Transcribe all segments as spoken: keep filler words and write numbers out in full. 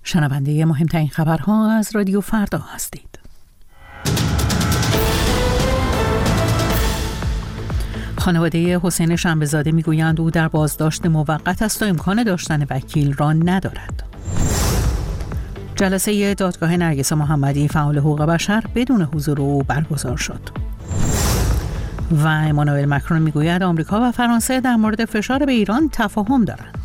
شنونده مهمترین خبرها از رادیو فردا هستید. خانواده حسین شنبه‌زاده میگویند او در بازداشت موقت است و امکان داشتن وکیل را ندارد. جلسه دادگاه نرگس محمدی فعال حقوق بشر بدون حضور او برگزار شد. و امانوئل مکرون میگوید آمریکا و فرانسه در مورد فشار به ایران تفاهم دارند.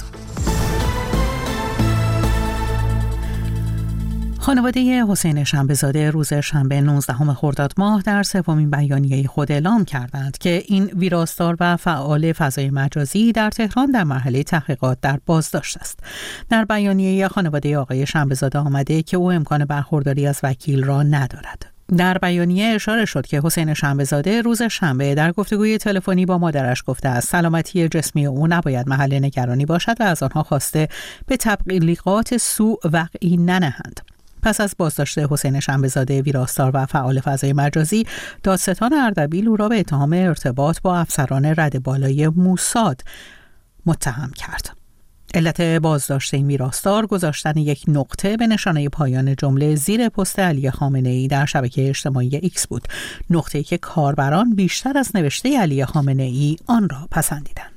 خانواده حسین شنبه‌زاده روز شنبه نوزدهم خرداد ماه در سومین بیانیه خود اعلام کردند که این ویراستار و فعال فضای مجازی در تهران در مرحله تحقیقات در بازداشت است. در بیانیه خانواده آقای شنبه‌زاده آمده که او امکان برخورداری از وکیل را ندارد. در بیانیه اشاره شد که حسین شنبه‌زاده روز شنبه در گفتگوی تلفنی با مادرش گفته است سلامتی جسمی او نباید محل نگرانی باشد و از آنها خواسته به تبلیغات سوء وقعی ننهند. پس از بازداشت حسین شنبه‌زاده ویراستار و فعال فضای مجازی، دادستان اردبیل او را به اتهام ارتباط با افسران رده بالای موساد متهم کرد. علت بازداشت این ویراستار گذاشتن یک نقطه به نشانه پایان جمله زیر پست علی خامنه‌ای در شبکه اجتماعی ایکس بود، نقطه‌ای که کاربران بیشتر از نوشته علی خامنه‌ای آن را پسندیدند.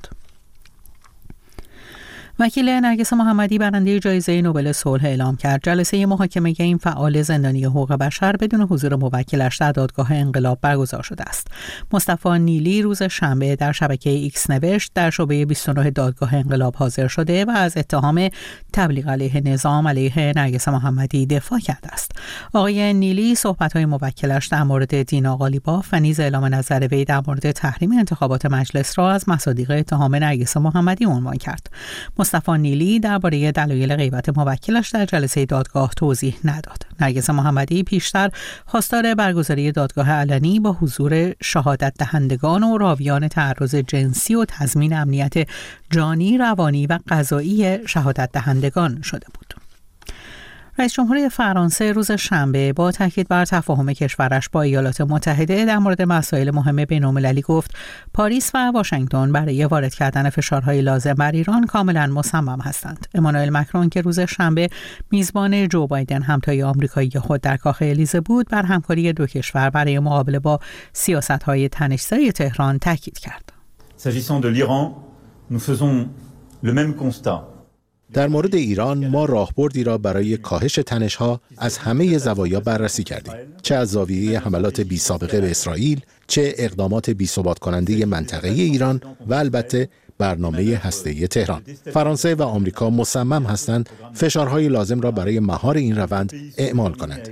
وکیل نرگس محمدی برنده جایزه نوبل صلح اعلام کرد جلسه محاکمه این فعال زندانی حقوق بشر بدون حضور موکلش در دادگاه انقلاب برگزار شده است. مصطفی نیلی روز شنبه در شبکه ایکس نوشت در شعبه بیست و نه دادگاه انقلاب حاضر شده و از اتهام تبلیغ علیه نظام علیه نرگس محمدی دفاع کرده است. آقای نیلی صحبت‌های موکلش در مورد دینا قالیباف و نیز اعلام نظر وی در مورد تحریم انتخابات مجلس را از مصادیق اتهام نرگس محمدی عنوان کرد. مصطفی نیلی درباره دلایل غیبت موکلش در جلسه دادگاه توضیح نداد. نرگس محمدی پیشتر خواستار برگزاری دادگاه علنی با حضور شهادت دهندگان و راویان تعرض جنسی و تضمین امنیت جانی، روانی و قضایی شهادت دهندگان شده بود. رئیس جمهوری فرانسه روز شنبه با تاکید بر تفاهم کشورش با ایالات متحده در مورد مسائل مهم بین‌المللی گفت پاریس و واشنگتن برای وارد کردن فشارهای لازم بر ایران کاملا مصمم هستند. امانوئل مکرون که روز شنبه میزبان جو بایدن همتای آمریکایی خود در کاخ الیزه بود، بر همکاری دو کشور برای مقابله با سیاست‌های تنش‌زای تهران تاکید کرد. S'agissant de l'Iran, nous faisons le même constat. در مورد ایران ما راهبردی را برای کاهش تنش‌ها از همه زوایا بررسی کردیم، چه از زاویه حملات بی سابقه به اسرائیل، چه اقدامات بی ثبات کننده منطقه ایران و البته برنامه هسته‌ای تهران. فرانسه و آمریکا مصمم هستند فشارهای لازم را برای مهار این روند اعمال کنند.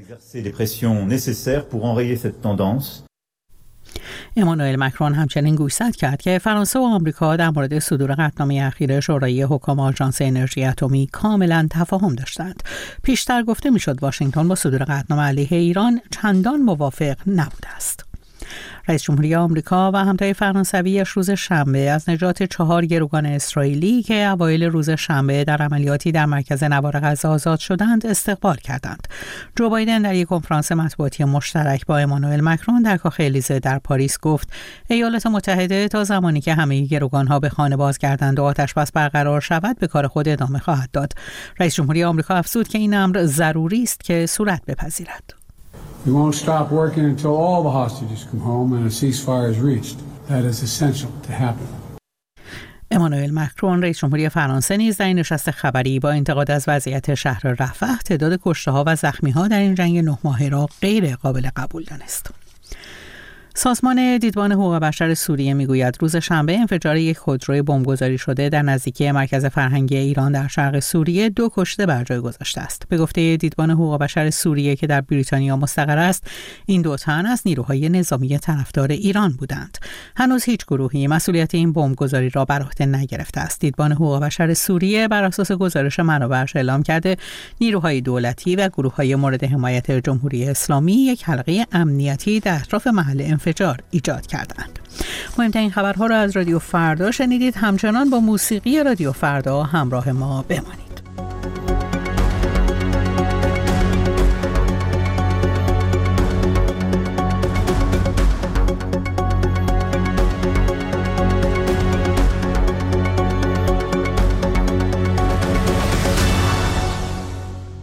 امانوئل مکرون همچنین گوشزد کرد که فرانسه و آمریکا در مورد صدور قطعنامه اخیر شورای حکام آژانس انرژی اتمی کاملا تفاهم داشتند. پیشتر گفته میشد واشنگتن با صدور قطعنامه علیه ایران چندان موافق نبوده است. رئیس جمهوری آمریکا و همتای فرانسویش روز شنبه از نجات چهار گروگان اسرائیلی که اوایل روز شنبه در عملیاتی در مرکز نوار غزه آزاد شدند استقبال کردند. جو بایدن در یک کنفرانس مطبوعاتی مشترک با امانوئل مکرون در کاخ الیزه در پاریس گفت ایالات متحده تا زمانی که همه گروگان‌ها به خانه بازگردند و آتش‌بس برقرار شود به کار خود ادامه خواهد داد. رئیس جمهوری آمریکا افزود که این امر ضروری است که صورت بپذیرد. We won't stop working until all the hostages come home and a ceasefire is reached. That is essential to happen. امانوئل مکرون رئیس جمهوری فرانسه نیز در این نشست خبری با انتقاد از وضعیت شهر رفح تعداد کشته‌ها و زخمی‌ها در این جنگ نه ماهه را غیر قابل قبول دانست. سازمان دیدبان حقوق بشر سوریه میگوید روز شنبه انفجار یک خودروی بمبگذاری شده در نزدیکی مرکز فرهنگی ایران در شرق سوریه دو کشته بر جای گذاشته است. به گفته دیدبان حقوق بشر سوریه که در بریتانیا مستقر است، این دو تن از نیروهای نظامی طرفدار ایران بودند. هنوز هیچ گروهی مسئولیت این بمبگذاری را بر عهده نگرفته است. دیدبان حقوق بشر سوریه بر اساس گزارش منابعش اعلام کرده نیروهای دولتی و گروه‌های مورد حمایت جمهوری اسلامی یک حلقه امنیتی در اطراف محل انفجار ایجاد کردند. مهمترین خبرها را از رادیو فردا شنیدید. همچنان با موسیقی رادیو فردا همراه ما بمانید.